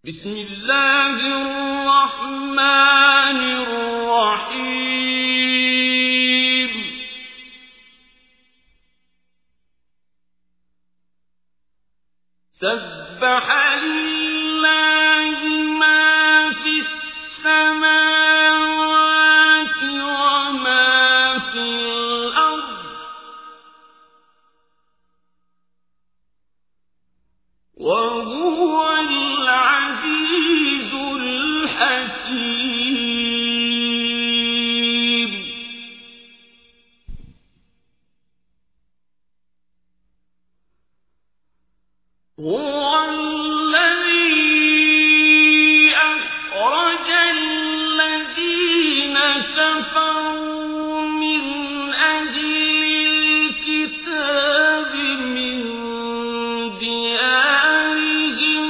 بسم الله الرحمن الرحيم سبح لله ما في السماوات وما في الأرض وهو العزيز الحكيم هو الذي أخرج الذين كفروا من أهل الكتاب من ديارهم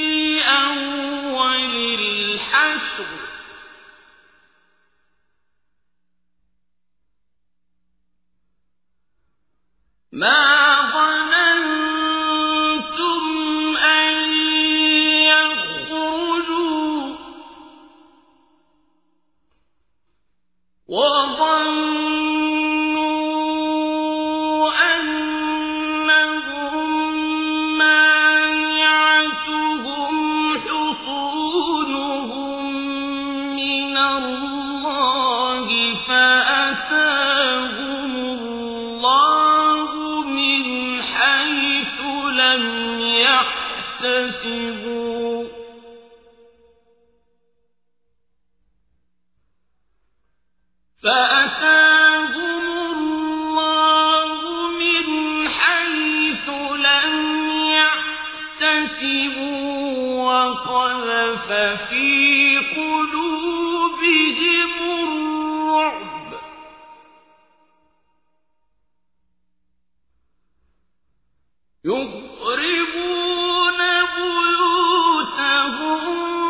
لأول الحشر ما ظننتم أن يخرجوا وظنوا أنهم مانعتهم حصونهم من الله فأتاهم الله من حيث لم يحتسبوا وقذف في قلوبهم الرعب يخربون بيوتهم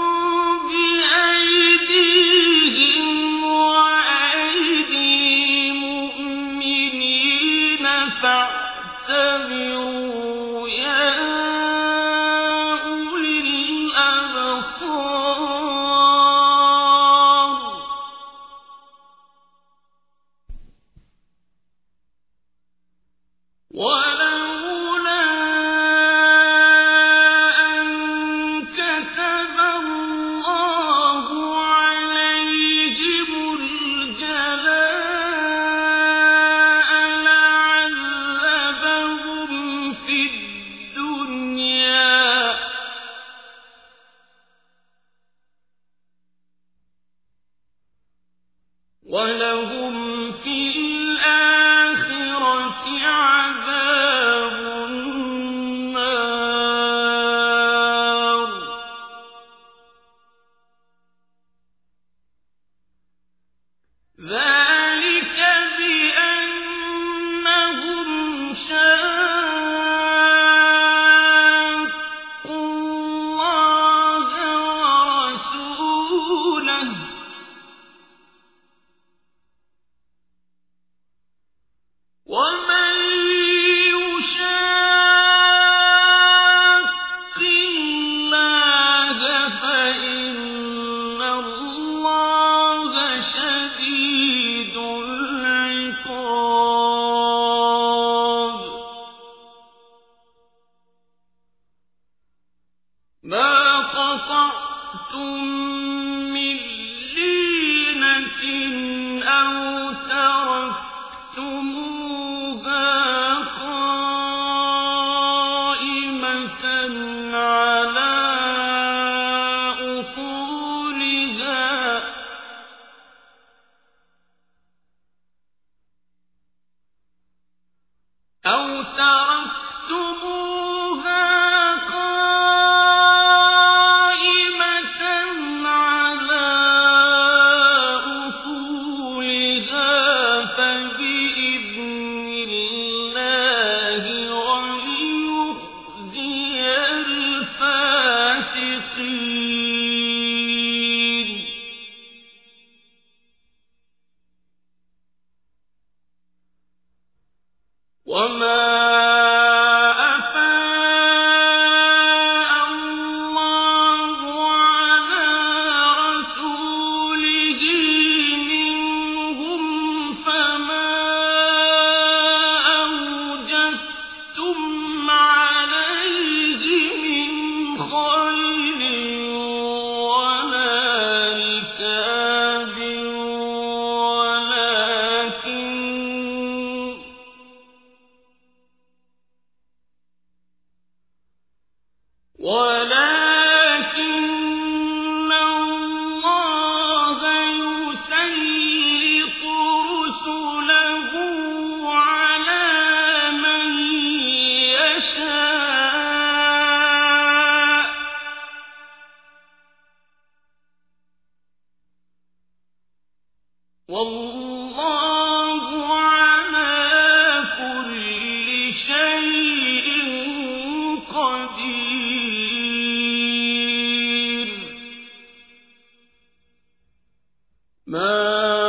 بأيديهم وأيدي المؤمنين فاعتبروا يا أولي الأبصار ولولا أن كتب الله عليهم الجلاء لعذبهم في الدنيا ولهم في الآخرة عذاب النار ذلك بأنهم شاقوا الله ورسوله ومن يشاق الله فإن الله شديد العقاب ما قطعتم من لينة أو تركتموها قائمة على أصولها أو تركتموها قائمة خيل ولا ركاب ولكن الله يسلط رسله على من يشاء والله على كل شيء قدير. ما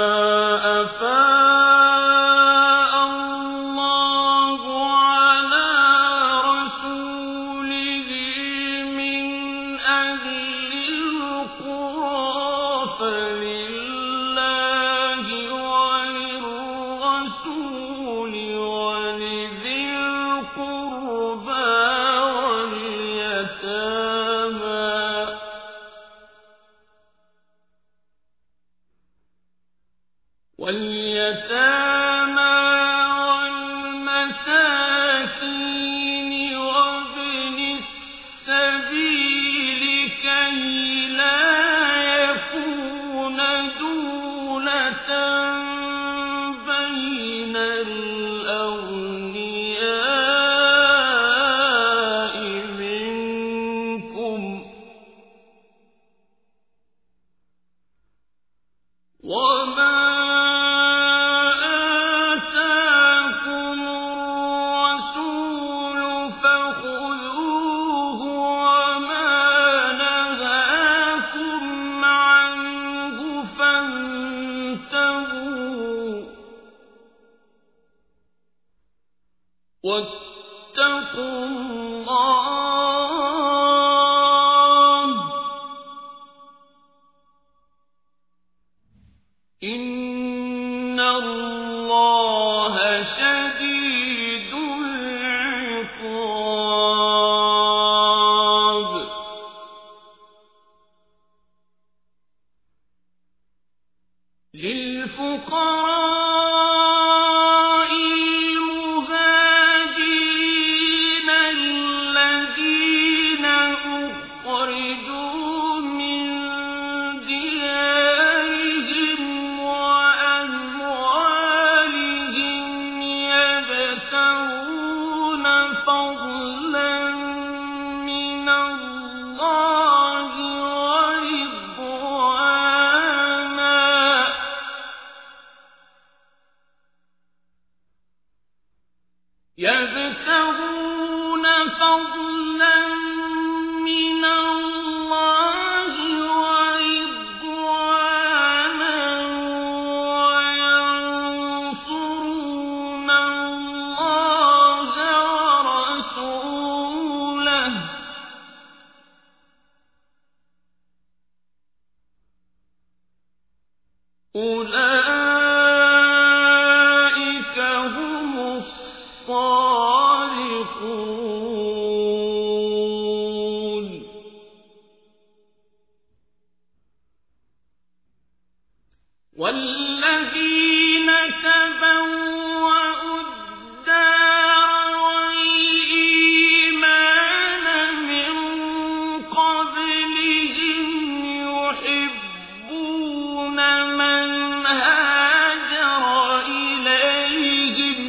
أفاء الله على رسوله من أهل القرى فلله وللرسول ولذي القربى واليتامى والمساكين وابن السبيل كي لا يكون دولة بين الأغنياء منكم وما واتقوا الله إن الله شديد العقاب. للفقراء يبتغون فضلا من الله ورضوانا وينصرون الله ورسوله أولئك هم الصادقون. والذين تبوأوا الدار والإيمان من قبلهم يحبون من هاجر إليهم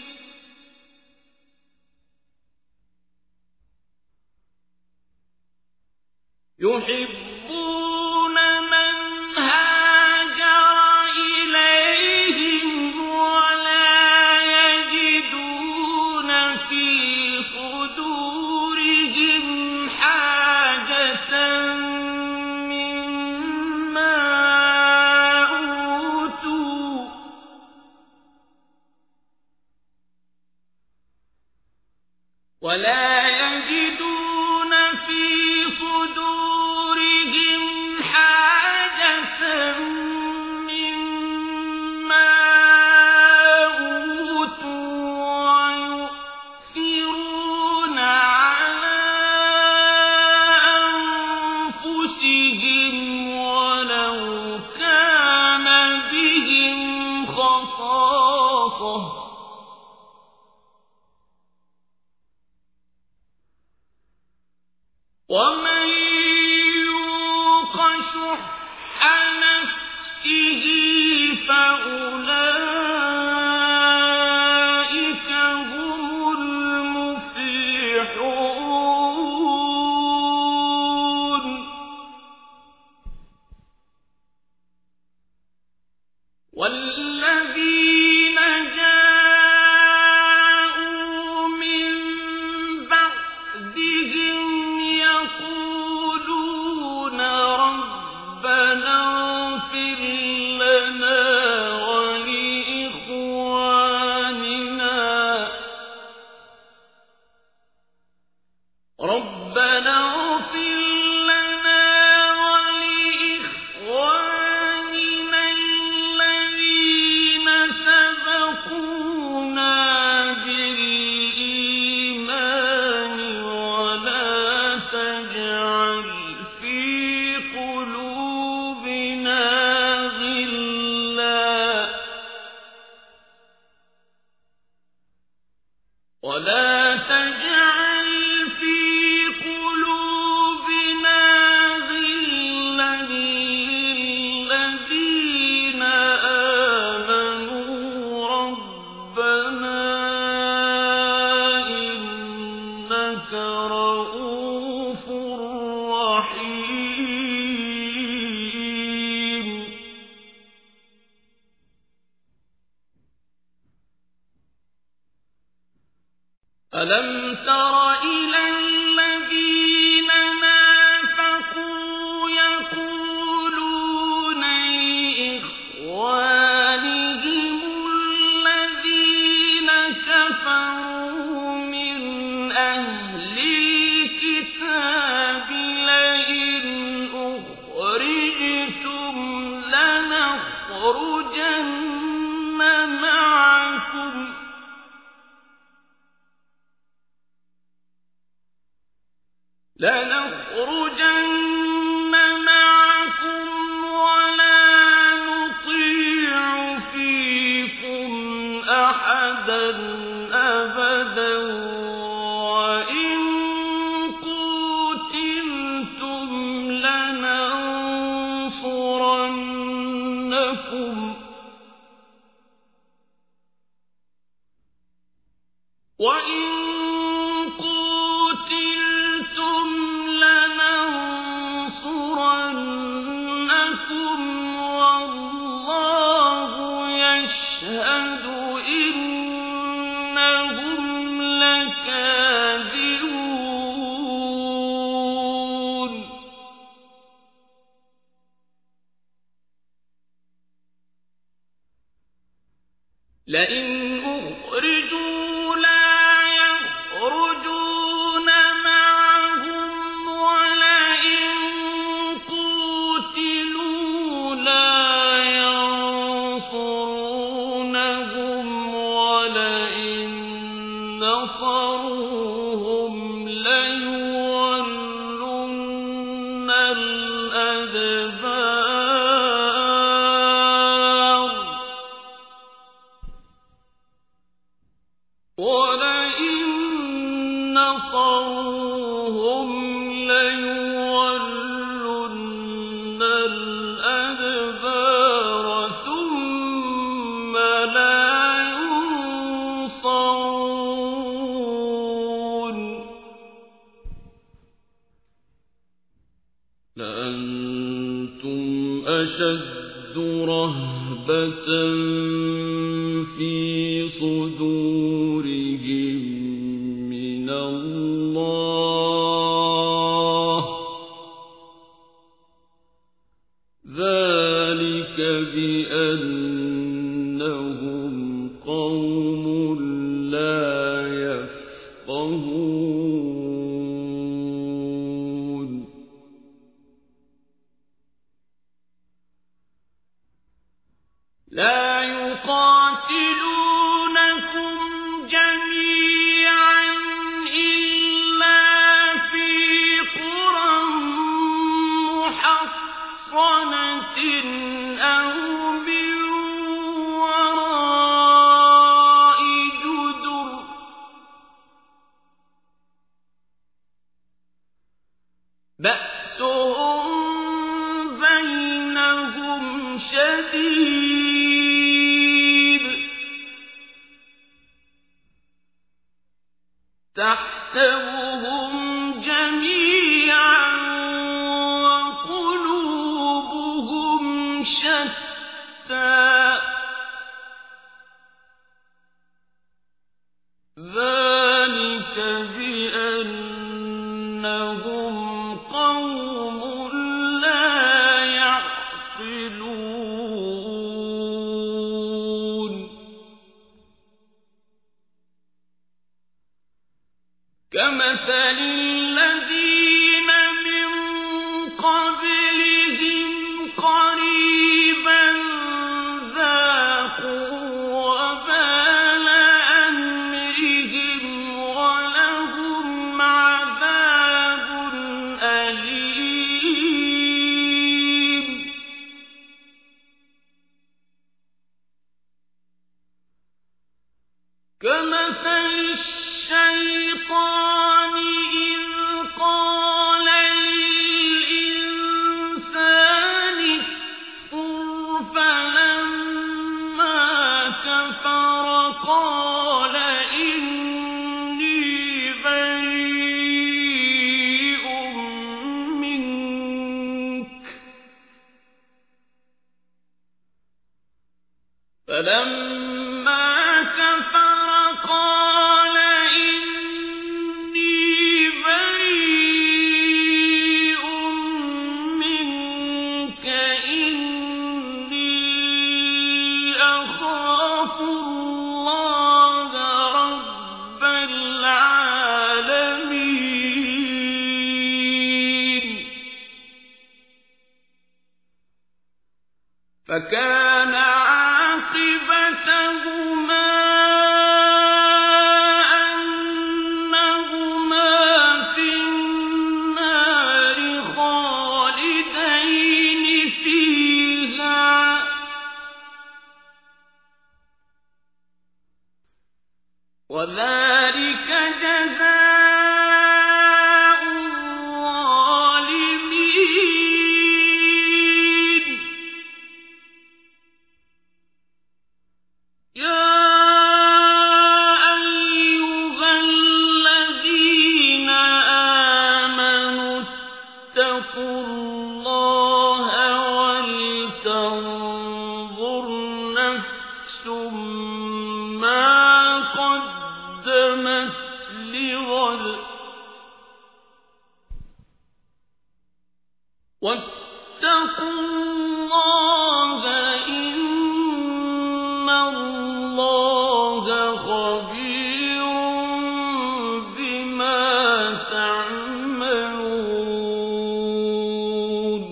ولا يجدون في صدورهم حاجة مما أوتوا ولا يجدون في صدورهم خَاصَّةٌ وَمَن يُوقَ شُحَّ نَفْسِهِ فَأُولَٰئِكَ هُمُ الْمُفْلِحُونَ وَالَّذِينَ جَاءُوا مِن بَعْدِهِمْ يَقُولُونَ رَبَّنَا اغْفِرْ لَنَا وَلِإِخْوَانِنَا الَّذِينَ سَبَقُونَا بِالْإِيمَانِ وَلَا تَجْعَلْ فِي قُلُوبِنَا غِلًّا لِّلَّذِينَ آمَنُوا رَبَّنَا إِنَّكَ رَءُوفٌ رَّحِيمٌ أَلَمْ تَرَ إِلَى الَّذِينَ نَافَقُوا يَقُولُونَ لِإِخْوَانِهِمُ الَّذِينَ كَفَرُوا مِنْ أَهْلِ الْكِتَابِ لَئِنْ أُخْرِجْتُمْ لَنَخْرُجَنَّ مَعَكُمْ وَلَا نُطِيعُ فِيكُمْ أَحَدًا أَبَدًا وَإِن قُوتِلْتُمْ لَنَنصُرَنَّكُمْ وَاللَّهُ يَشْهَدُ إِنَّهُمْ لَكَاذِبُونَ لَئِنْ أُخْرِجُوا لَا يَخْرُجُونَ مَعَهُمْ وَلَئِن قُوتِلُوا لَا يَنصُرُونَهُمْ وَلَئِن نَّصَرُوهُمْ لَيُوَلُّنَّ الْأَدْبَارَ ثُمَّ لَا يُنصَرُونَ لَأَنتُمْ أَشَدُّ رَهْبَةً فِي صُدُورِهِم مِّنَ اللَّهِ ۚ ذَٰلِكَ بِأَنَّهُمْ قَوْمٌ لَّا يَفْقَهُونَ لَا يُقَاتِلُونَكُمْ جَمِيعًا إِلَّا فِي قُرًى مُّحَصَّنَةٍ أَوْ مِن وَرَاءِ بَأْسُهُم بَيْنَهُمْ شَدِيدٌ تَحْسَبُهُمْ جَمِيعًا وَقُلُوبُهُمْ شَتَّىٰ ذَٰلِكَ بِأَنَّهُمْ قَوْمٌ لَّا يَعْقِلُونَ كَمَثَلِ الَّذِينَ مِن قَبْلِهِمْ قَرِيبًا ذَاقُوا وَبَالَ أَمْرِهِمْ وَلَهُمْ عَذَابٌ أَلِيمٌ كَمَثَلِ الشَّيْطَانِ إِذْ قَالَ لِلْإِنسَانِ اكْفُرْ فَلَمَّا كَفَرَ قَالَ إِنِّي بَرِيءٌ مِّنكَ إِنِّي أَخَافُ اللَّهَ رَبَّ الْعَالَمِينَ فَكَانَ عَاقِبَتَهُمَا أَنَّهُمَا فِي النَّارِ خَالِدَيْنِ فِيهَا وَذَٰلِكَ جَزَاءُ الظَّالِمِينَ يَا أَيُّهَا الَّذِينَ آمَنُوا اتَّقُوا اللَّهَ وَلْتَنظُرْ نَفْسٌ مَّا قَدَّمَتْ لِغَدٍ وَاتَّقُوا اللَّهَ إِنَّ اللَّهَ خَبِيرٌ بِمَا تَعْمَلُونَ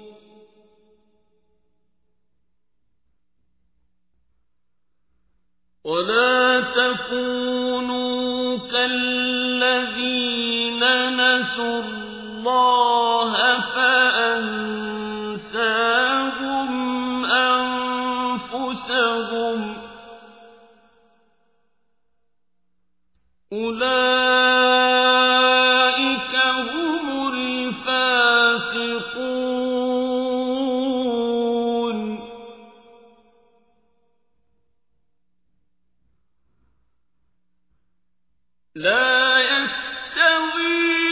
وَلَا تَكُونُوا كَالَّذِينَ نَسُوا اللَّهَ فَأَنسَاهُمْ أَنفُسَهُمْ أُولَٰئِكَ هُمُ الْفَاسِقُونَ لَا يَسْتَوِي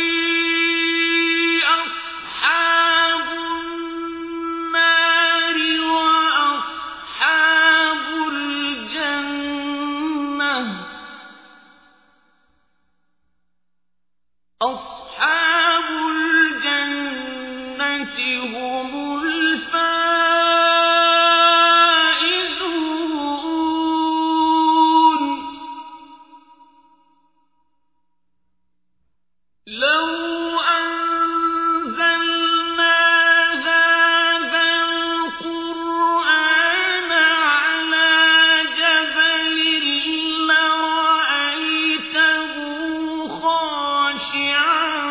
أَصْحَابُ النَّارِ وَأَصْحَابُ الْجَنَّةِ أَصْحَابُ الْجَنَّةِ هُمُ الْفَائِزُونَ لَوْ أَنزَلْنَا هَٰذَا الْقُرْآنَ عَلَىٰ جَبَلٍ لَّرَأَيْتَهُ خَاشِعًا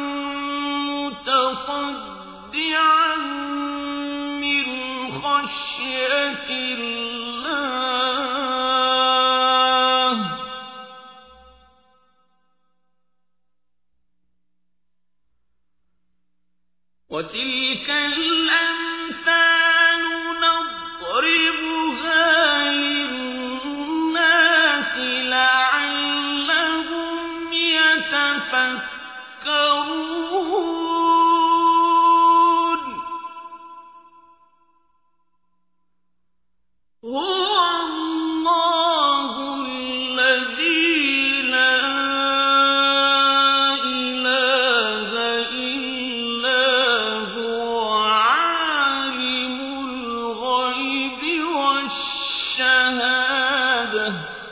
مُّتَصَدِّعًا مِّنْ خَشْيَةِ اللَّهِ ۚ كَأَنَّهُ يَعْصَىٰ مِنْ شِدَّةِ الْحَرِّ ۚ كَأَنَّهُ يَعْصِرُ مِنْ خَشْيَةِ اللَّهِ ۚ كَذَٰلِكَ نَجْزِي الْمُجْرِمِينَ. 「 وتلك الأمثال نضربها للناس لعلهم يتفكرون هو الله الذي لا إله إلا هو عالم الغيب والشهادة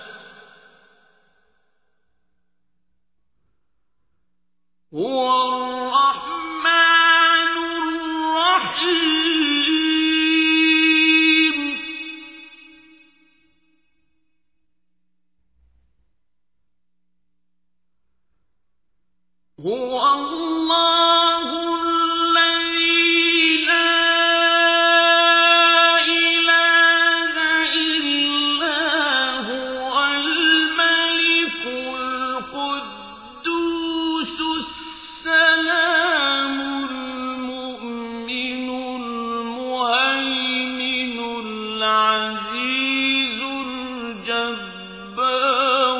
هو الرحمن الرحيم هو الله الذي لا إله إلا هو الملك القدوس السلام المؤمن المهيمن العزيز الجبار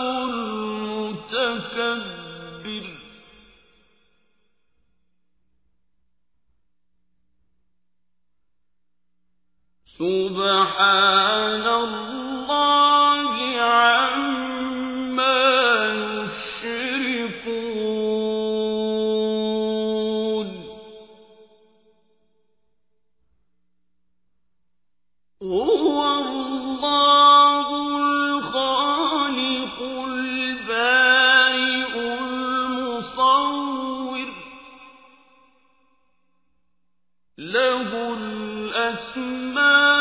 المتكبر سبحان الله عما يشركون هو الله الخالق البارئ المصور له الأسماء